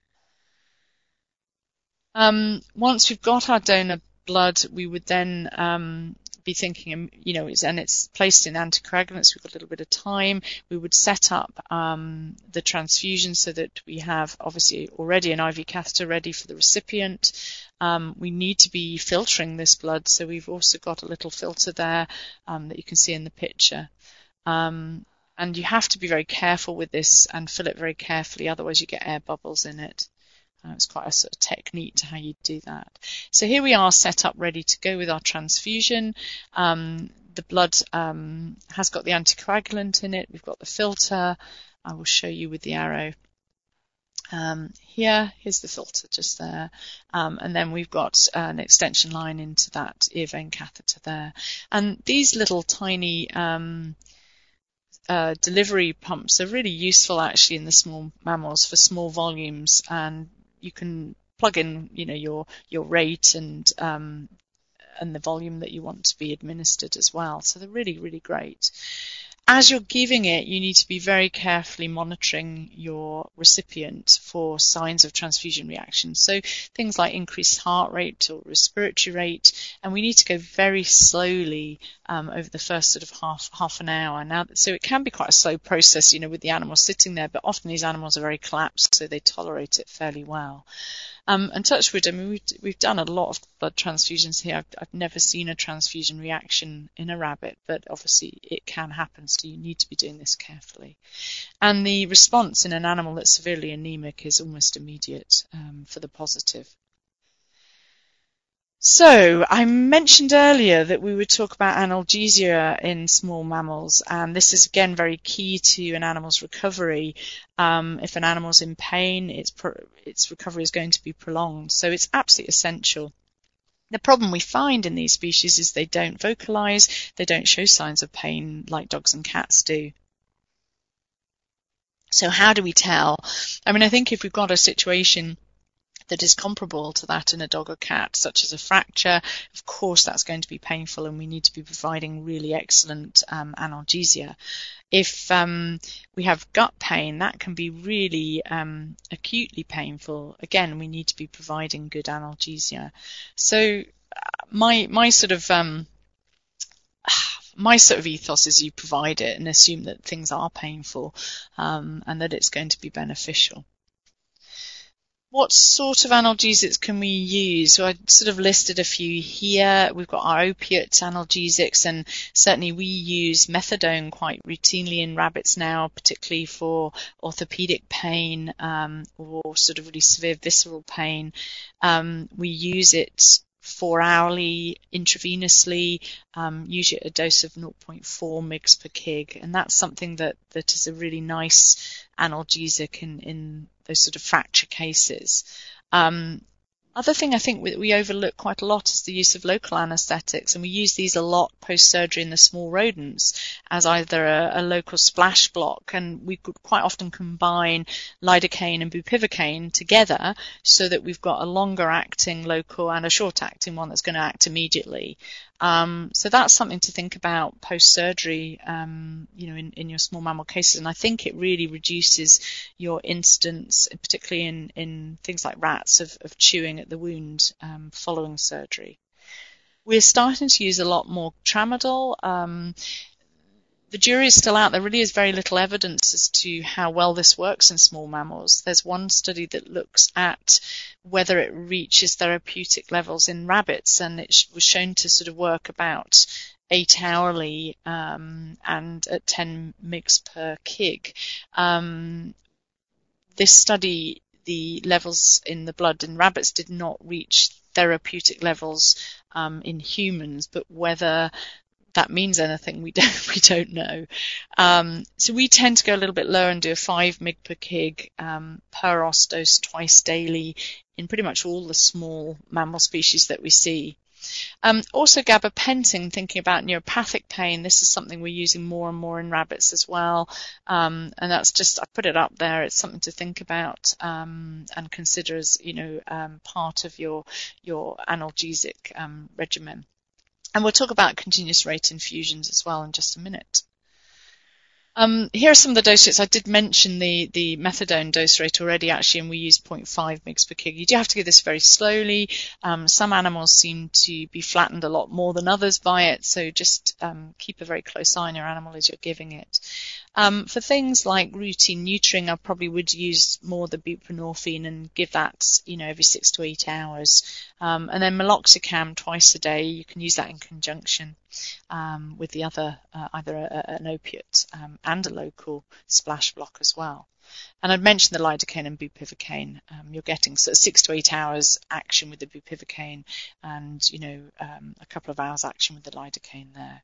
Um, once we've got our donor blood, we would then um, be thinking, you know, it's, and it's placed in anticoagulants. We've got a little bit of time. We would set up um, the transfusion so that we have obviously already an I V catheter ready for the recipient. Um, we need to be filtering this blood, so we've also got a little filter there um, that you can see in the picture. Um, and you have to be very careful with this and fill it very carefully, otherwise you get air bubbles in it. Uh, it's quite a sort of technique to how you do that. So here we are set up ready to go with our transfusion. Um, the blood um, has got the anticoagulant in it. We've got the filter. I will show you with the arrow. Um, here, here's the filter just there. Um, and then we've got uh, an extension line into that ear vein catheter there. And these little tiny um, uh, delivery pumps are really useful actually in the small mammals for small volumes, and you can plug in, you know, your your rate and um, and the volume that you want to be administered as well. So they're really, really great. As you're giving it, you need to be very carefully monitoring your recipient for signs of transfusion reaction. So things like increased heart rate or respiratory rate, and we need to go very slowly um, over the first sort of half half an hour. Now, so it can be quite a slow process, you know, with the animal sitting there, but often these animals are very collapsed, so they tolerate it fairly well. Um, and touch wood, I mean, we've, we've done a lot of blood transfusions here. I've, I've never seen a transfusion reaction in a rabbit, but obviously it can happen, so you need to be doing this carefully. And the response in an animal that's severely anemic is almost immediate um, for the positive. So I mentioned earlier that we would talk about analgesia in small mammals, and this is again very key to an animal's recovery. Um, if an animal's in pain, its, pro- its recovery is going to be prolonged, so it's absolutely essential. The problem we find in these species is they don't vocalize, they don't show signs of pain like dogs and cats do. So how do we tell? I mean, I think if we've got a situation that is comparable to that in a dog or cat, such as a fracture, of course that's going to be painful, and we need to be providing really excellent um, analgesia. If um, we have gut pain, that can be really um, acutely painful. Again, we need to be providing good analgesia. So my my sort of um, my sort of ethos is you provide it and assume that things are painful um, and that it's going to be beneficial. What sort of analgesics can we use? So I sort of listed a few here. We've got our opiate analgesics, and certainly we use methadone quite routinely in rabbits now, particularly for orthopedic pain um, or sort of really severe visceral pain. Um, we use it four hourly intravenously, um, usually at a dose of zero point four milligrams per kilogram, and that's something that, that is a really nice analgesic in, in those sort of fracture cases. Um, other thing I think we, we overlook quite a lot is the use of local anaesthetics, and we use these a lot post-surgery in the small rodents as either a, a local splash block, and we could quite often combine lidocaine and bupivacaine together so that we've got a longer acting local and a short acting one that's going to act immediately. Um, so that's something to think about post-surgery, um, you know, in, in your small mammal cases. And I think it really reduces your incidence, particularly in, in things like rats, of, of chewing at the wound um, following surgery. We're starting to use a lot more tramadol. Um, The jury is still out. There really is very little evidence as to how well this works in small mammals. There's one study that looks at whether it reaches therapeutic levels in rabbits, and it was shown to sort of work about eight hourly um, and at ten milligrams per kg. Um, this study, the levels in the blood in rabbits did not reach therapeutic levels um, in humans, but whether that means anything, we don't we don't know. Um, so we tend to go a little bit lower and do a five milligrams per kg um, per os dose twice daily in pretty much all the small mammal species that we see. Um, also gabapentin, thinking about neuropathic pain, this is something we're using more and more in rabbits as well. Um, and that's just, I put it up there, it's something to think about um, and consider as, you know, um, part of your, your analgesic um, regimen. And we'll talk about continuous rate infusions as well in just a minute. Um, here are some of the dose rates. I did mention the, the methadone dose rate already, actually, and we use zero point five milligrams per kg. You do have to give this very slowly. Um, some animals seem to be flattened a lot more than others by it, so just um, keep a very close eye on your animal as you're giving it. Um, for things like routine neutering, I probably would use more the buprenorphine and give that, you know, every six to eight hours. Um, and then meloxicam twice a day. You can use that in conjunction um, with the other, uh, either a, an opiate um, and a local splash block as well. And I'd mentioned the lidocaine and bupivacaine. Um, you're getting sort of six to eight hours action with the bupivacaine, and you know um, a couple of hours action with the lidocaine there.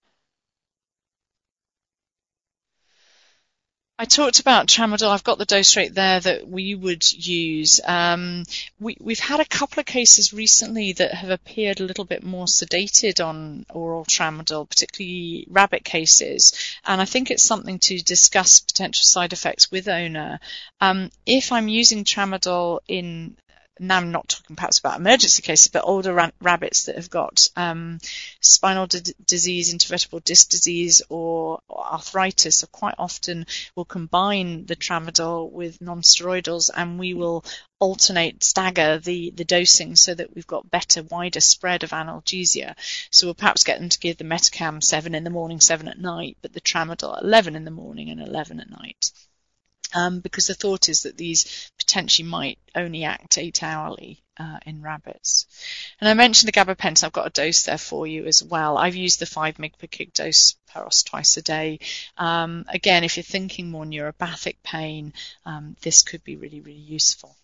I talked about tramadol. I've got the dose rate there that we would use. Um, we, we've had a couple of cases recently that have appeared a little bit more sedated on oral tramadol, particularly rabbit cases, and I think it's something to discuss potential side effects with owner. Um, if I'm using tramadol in now I'm not talking perhaps about emergency cases, but older ra rabbits that have got um, spinal disease, intervertebral disc disease, or, or arthritis, so quite often we'll combine the tramadol with non-steroidals, and we will alternate, stagger the, the dosing so that we've got better, wider spread of analgesia. So we'll perhaps get them to give the Metacam seven in the morning, seven at night, but the tramadol at eleven in the morning and eleven at night. Um, because the thought is that these potentially might only act eight hourly uh, in rabbits. And I mentioned the gabapentin. I've got a dose there for you as well. I've used the five milligrams per kg dose per os twice a day. Um, again, if you're thinking more neuropathic pain, um, this could be really, really useful.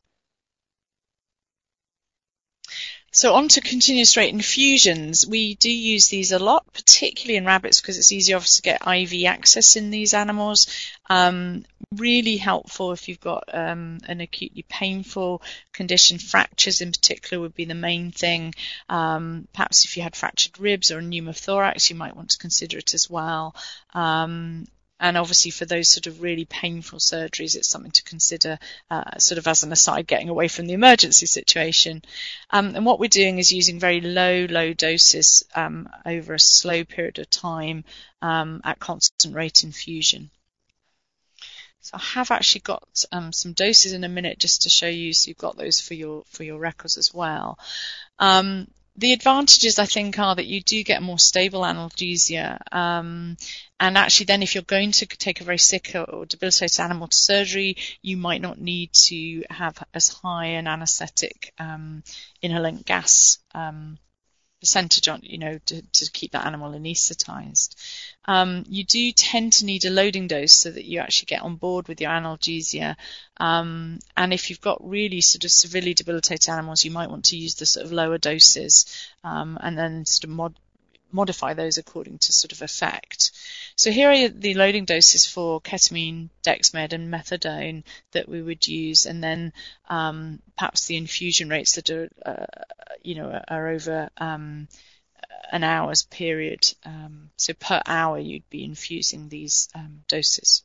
So on to continuous rate infusions. We do use these a lot, particularly in rabbits, because it's easier to get I V access in these animals. Um, really helpful if you've got um, an acutely painful condition. Fractures in particular would be the main thing. Um, perhaps if you had fractured ribs or a pneumothorax, you might want to consider it as well. Um, And obviously for those sort of really painful surgeries, it's something to consider uh, sort of as an aside, getting away from the emergency situation. Um, and what we're doing is using very low, low doses um, over a slow period of time um, at constant rate infusion. So I have actually got um, some doses in a minute just to show you, so you've got those for your, for your records as well. Um, The advantages, I think, are that you do get more stable analgesia, um, and actually then if you're going to take a very sick or debilitated animal to surgery, you might not need to have as high an anesthetic um, inhalant gas um, percentage on, you know, to, to keep that animal anesthetized. Um, you do tend to need a loading dose so that you actually get on board with your analgesia. Um, and if you've got really sort of severely debilitated animals, you might want to use the sort of lower doses um, and then sort of mod modify those according to sort of effect. So here are the loading doses for ketamine, Dexmed, and methadone that we would use, and then um, perhaps the infusion rates that are, uh, you know, are over um, an hour's period. Um, so per hour you'd be infusing these um, doses.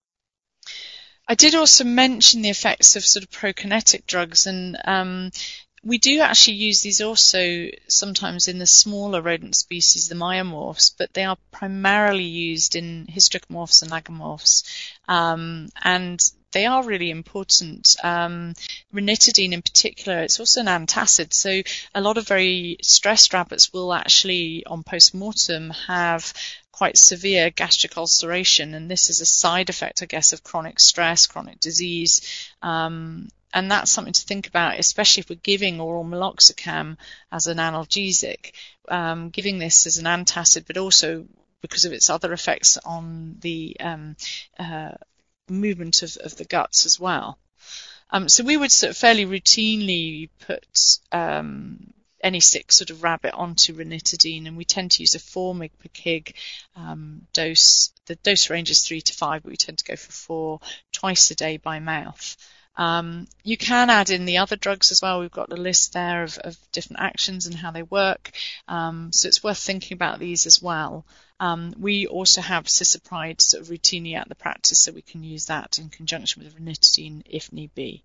I did also mention the effects of sort of prokinetic drugs, and um, we do actually use these also sometimes in the smaller rodent species, the myomorphs, but they are primarily used in hystricomorphs and lagomorphs, um, and they are really important. Um, ranitidine in particular, it's also an antacid, so a lot of very stressed rabbits will actually, on post-mortem, have quite severe gastric ulceration, and this is a side effect, I guess, of chronic stress, chronic disease, um, and that's something to think about, especially if we're giving oral meloxicam as an analgesic, um, giving this as an antacid, but also because of its other effects on the um, uh, movement of, of the guts as well. Um, so we would sort of fairly routinely put um, any sick sort of rabbit onto ranitidine, and we tend to use a four milligrams per kg um, dose. The dose range is three to five, but we tend to go for four twice a day by mouth. Um, you can add in the other drugs as well. We've got a list there of, of different actions and how they work, um, so it's worth thinking about these as well. Um, we also have cisapride sort of routinely at the practice, so we can use that in conjunction with ranitidine if need be.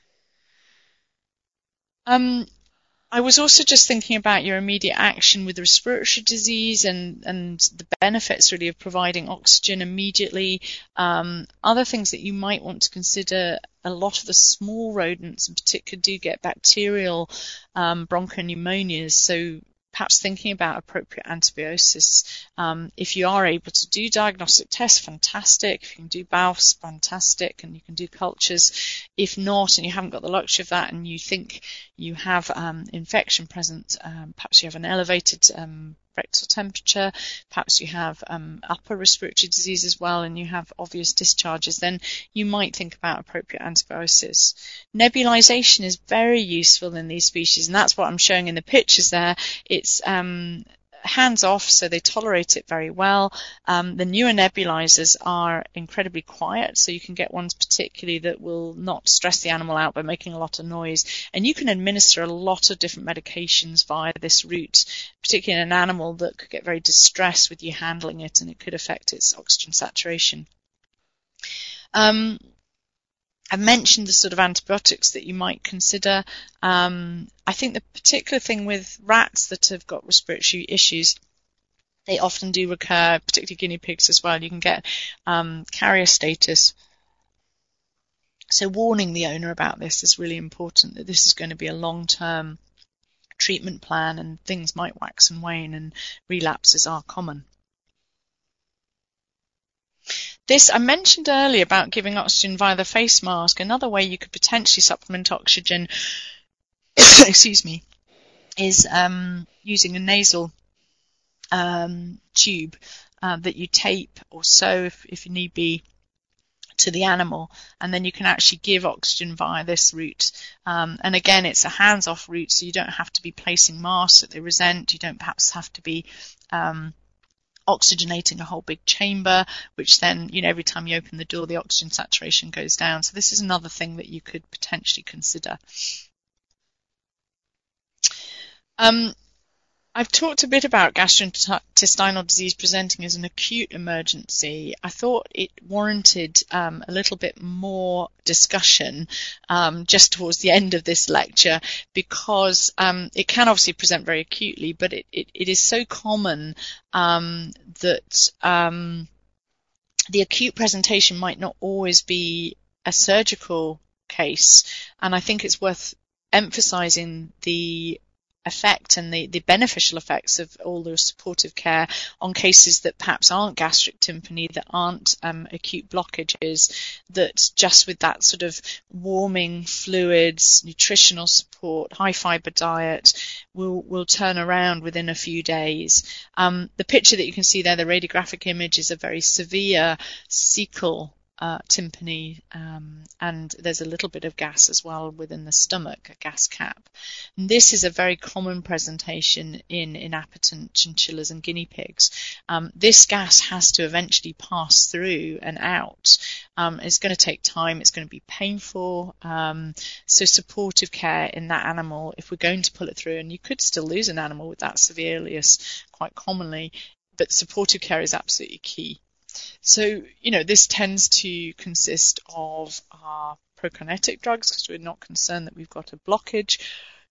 Um, I was also just thinking about your immediate action with respiratory disease and, and the benefits really of providing oxygen immediately. Um, other things that you might want to consider, a lot of the small rodents in particular do get bacterial um, bronchopneumonias, so perhaps thinking about appropriate antibiosis. Um, if you are able to do diagnostic tests, fantastic. If you can do B A W S, fantastic, and you can do cultures. If not, and you haven't got the luxury of that, and you think you have um, infection present, um, perhaps you have an elevated um, rectal temperature, perhaps you have um, upper respiratory disease as well, and you have obvious discharges, then you might think about appropriate antibiosis. Nebulization is very useful in these species, and that's what I'm showing in the pictures there. It's um, hands off, so they tolerate it very well. Um, the newer nebulizers are incredibly quiet, so you can get ones particularly that will not stress the animal out by making a lot of noise. And you can administer a lot of different medications via this route, particularly in an animal that could get very distressed with you handling it, and it could affect its oxygen saturation. Um, I mentioned the sort of antibiotics that you might consider. Um, I think the particular thing with rats that have got respiratory issues, they often do recur, particularly guinea pigs as well. You can get um, carrier status. So warning the owner about this is really important, that this is going to be a long-term treatment plan and things might wax and wane and relapses are common. This, I mentioned earlier about giving oxygen via the face mask. Another way you could potentially supplement oxygen excuse me, is um, using a nasal um, tube uh, that you tape or sew, if, if need be, to the animal, and then you can actually give oxygen via this route. Um, and again, it's a hands-off route, so you don't have to be placing masks that they resent. You don't perhaps have to be um, oxygenating a whole big chamber, which then, you know, every time you open the door, the oxygen saturation goes down. So this is another thing that you could potentially consider. Um, I've talked a bit about gastrointestinal disease presenting as an acute emergency. I thought it warranted um, a little bit more discussion um, just towards the end of this lecture, because um, it can obviously present very acutely, but it, it, it is so common um, that um, the acute presentation might not always be a surgical case, and I think it's worth emphasizing the effect and the, the beneficial effects of all the supportive care on cases that perhaps aren't gastric tympany, that aren't um, acute blockages, that just with that sort of warming fluids, nutritional support, high fibre diet will will turn around within a few days. Um, the picture that you can see there, the radiographic image, is a very severe cecal Uh, tympany, um, and there's a little bit of gas as well within the stomach, a gas cap. And this is a very common presentation in inappetent chinchillas and guinea pigs. Um, this gas has to eventually pass through and out. Um, it's going to take time, it's going to be painful, um, so supportive care in that animal, if we're going to pull it through, and you could still lose an animal with that severe ileus quite commonly, but supportive care is absolutely key. So, you know, this tends to consist of our prokinetic drugs, because we're not concerned that we've got a blockage.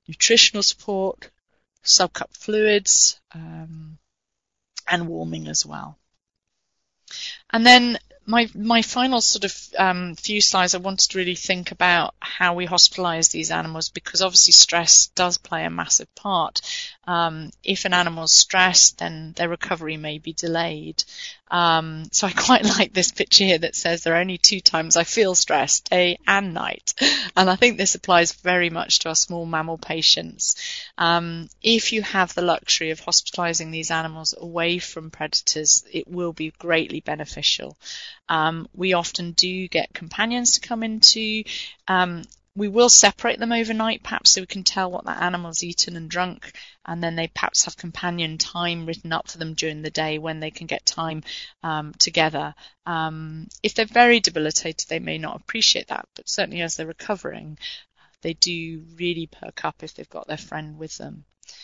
nutritional support, subcup fluids, um, and warming as well. And then my my final sort of um, few slides, I wanted to really think about how we hospitalise these animals, because obviously stress does play a massive part. Um, if an animal's stressed, then their recovery may be delayed. Um, so I quite like this picture here that says there are only two times I feel stressed, day and night. And I think this applies very much to our small mammal patients. Um, if you have the luxury of hospitalising these animals away from predators, it will be greatly beneficial. Um, we often do get companions to come into. Um, we will separate them overnight, perhaps, so we can tell what that animal's eaten and drunk, and then they perhaps have companion time written up for them during the day when they can get time um, together. Um, if they're very debilitated, they may not appreciate that, but certainly as they're recovering, they do really perk up if they've got their friend with them.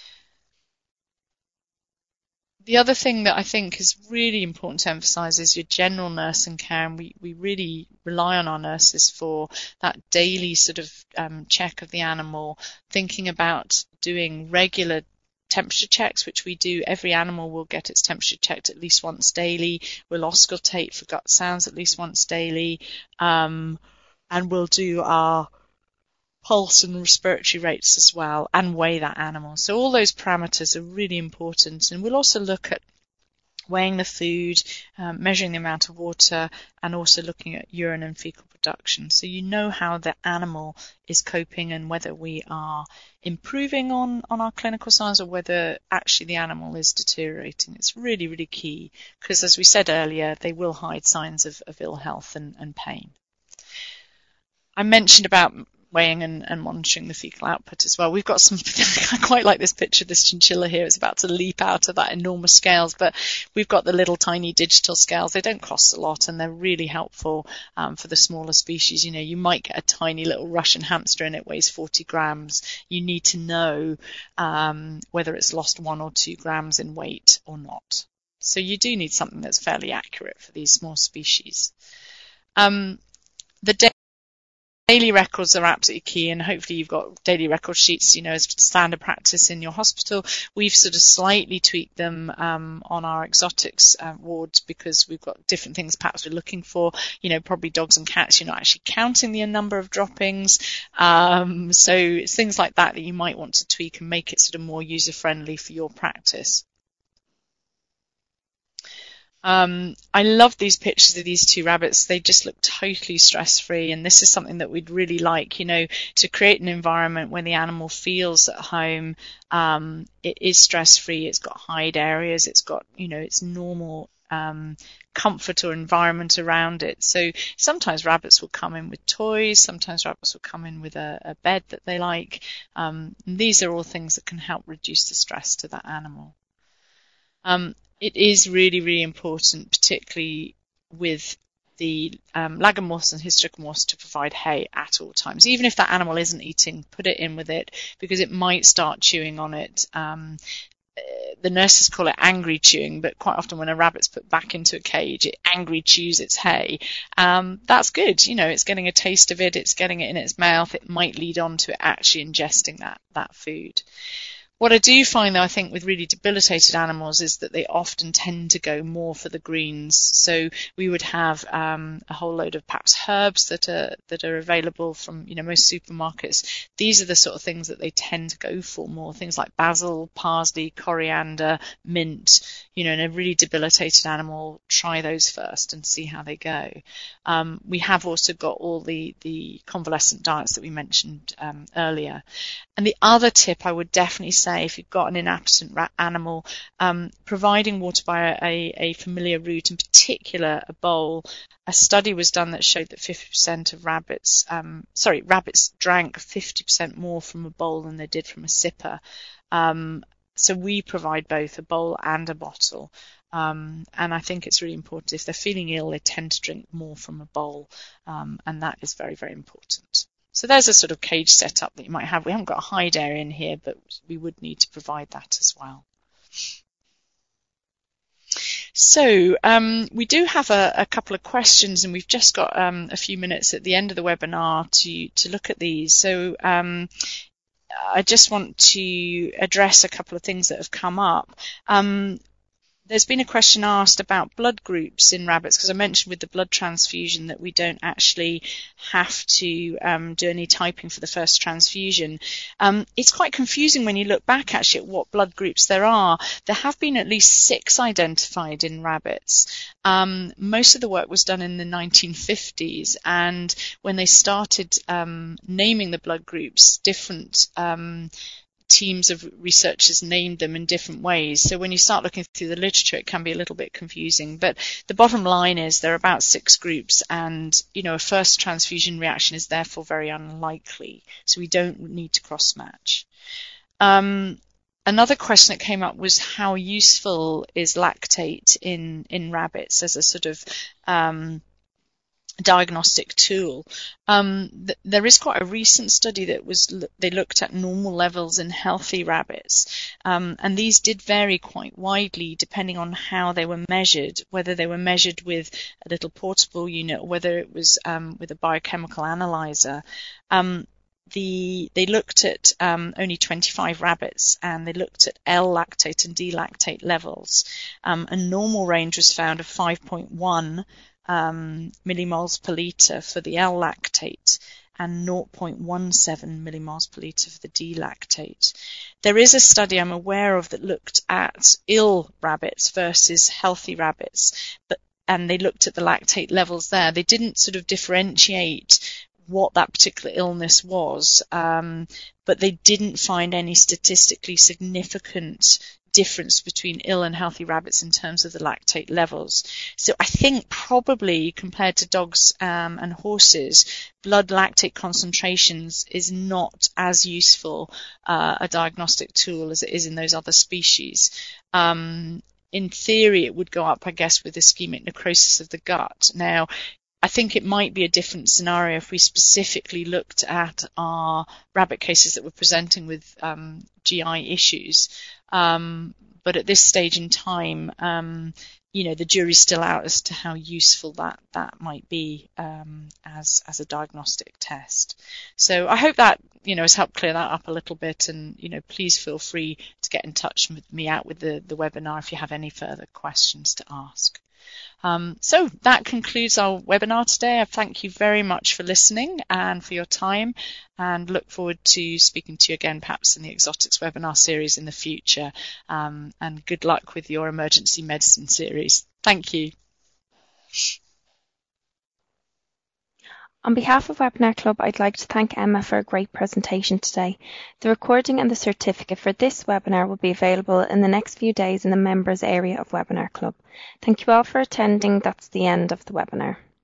The other thing that I think is really important to emphasise is your general nursing care, and we, we really rely on our nurses for that daily sort of um, check of the animal, thinking about doing regular temperature checks, which we do. Every animal will get its temperature checked at least once daily. We'll auscultate for gut sounds at least once daily, um, and we'll do our pulse and respiratory rates as well, and weigh that animal. So all those parameters are really important. And we'll also look at weighing the food, um, measuring the amount of water, and also looking at urine and fecal production. So you know how the animal is coping and whether we are improving on, on our clinical signs or whether actually the animal is deteriorating. It's really, really key, because as we said earlier, they will hide signs of, of ill health and, and pain. I mentioned about weighing and, and monitoring the fecal output as well. We've got some, I quite like this picture of this chinchilla here. It's about to leap out of that enormous scales, but we've got the little tiny digital scales. They don't cost a lot, and they're really helpful um, for the smaller species. You know, you might get a tiny little Russian hamster and it weighs forty grams. You need to know um, whether it's lost one or two grams in weight or not. So you do need something that's fairly accurate for these small species. Um, the Daily records are absolutely key, and hopefully you've got daily record sheets, you know, as standard practice in your hospital. We've sort of slightly tweaked them um, on our exotics uh, wards, because we've got different things perhaps we're looking for. You know, probably dogs and cats, you're not actually counting the number of droppings. Um, so it's things like that that you might want to tweak and make it sort of more user-friendly for your practice. Um, I love these pictures of these two rabbits. They just look totally stress-free, and this is something that we'd really like, you know, to create an environment where the animal feels at home. Um, it is stress-free. It's got hide areas. It's got, you know, its normal um, comfort or environment around it. So sometimes rabbits will come in with toys. Sometimes rabbits will come in with a, a bed that they like. Um, and these are all things that can help reduce the stress to that animal. Um, It is really, really important, particularly with the um, lagomorphs and hystricomorphs, to provide hay at all times. Even if that animal isn't eating, put it in with it, because it might start chewing on it. Um, the nurses call it angry chewing, but quite often when a rabbit's put back into a cage, it angry chews its hay. Um, that's good. You know, it's getting a taste of it. It's getting it in its mouth. It might lead on to it actually ingesting that, that food. What I do find, though, I think with really debilitated animals is that they often tend to go more for the greens. So we would have um, a whole load of perhaps herbs that are that are available from, you know, most supermarkets. These are the sort of things that they tend to go for more. Things like basil, parsley, coriander, mint. You know, in a really debilitated animal, try those first and see how they go. Um, we have also got all the the convalescent diets that we mentioned um, earlier. And the other tip I would definitely say, if you've got an inappetent rat animal, um, providing water by a, a familiar route, in particular a bowl. A study was done that showed that fifty percent of rabbits, um, sorry, rabbits drank fifty percent more from a bowl than they did from a sipper. Um, so we provide both a bowl and a bottle. Um, and I think it's really important. If they're feeling ill, they tend to drink more from a bowl, um, and that is very, very important. So there's a sort of cage setup that you might have. We haven't got a hide area in here, but we would need to provide that as well. So um, we do have a, a couple of questions, and we've just got um, a few minutes at the end of the webinar to, to look at these. So um, I just want to address a couple of things that have come up. Um, There's been a question asked about blood groups in rabbits, because I mentioned with the blood transfusion that we don't actually have to um, do any typing for the first transfusion. Um, it's quite confusing when you look back actually at what blood groups there are. There have been at least six identified in rabbits. Um, most of the work was done in the nineteen fifties, and when they started um, naming the blood groups, different um, teams of researchers named them in different ways. So when you start looking through the literature, it can be a little bit confusing. But the bottom line is there are about six groups, and you know, a first transfusion reaction is therefore very unlikely. So we don't need to cross-match. Um, another question that came up was how useful is lactate in in rabbits as a sort of um, diagnostic tool. Um, th- there is quite a recent study that was lo- they looked at normal levels in healthy rabbits, um, and these did vary quite widely depending on how they were measured, whether they were measured with a little portable unit or whether it was um, with a biochemical analyzer. Um, The, they looked at um, only twenty-five rabbits, and they looked at L-lactate and D-lactate levels. Um, a normal range was found of five point one um, millimoles per litre for the L-lactate and zero point one seven millimoles per litre for the D-lactate. There is a study I'm aware of that looked at ill rabbits versus healthy rabbits, but, and they looked at the lactate levels there. They didn't sort of differentiate what that particular illness was, um, but they didn't find any statistically significant difference between ill and healthy rabbits in terms of the lactate levels. So I think probably compared to dogs um, and horses, blood lactate concentrations is not as useful uh, a diagnostic tool as it is in those other species. Um, in theory, it would go up, I guess, with ischemic necrosis of the gut. Now, I think it might be a different scenario if we specifically looked at our rabbit cases that were presenting with um, G I issues. Um, but at this stage in time, um, you know, the jury's still out as to how useful that, that might be um, as, as a diagnostic test. So I hope that, you know, has helped clear that up a little bit, and, you know, please feel free to get in touch with me out with the, the webinar if you have any further questions to ask. Um, so that concludes our webinar today. I thank you very much for listening and for your time, and look forward to speaking to you again perhaps in the Exotics webinar series in the future. Um, and good luck with your emergency medicine series. Thank you. On behalf of Webinar Club, I'd like to thank Emma for a great presentation today. The recording and the certificate for this webinar will be available in the next few days in the members area of Webinar Club. Thank you all for attending. That's the end of the webinar.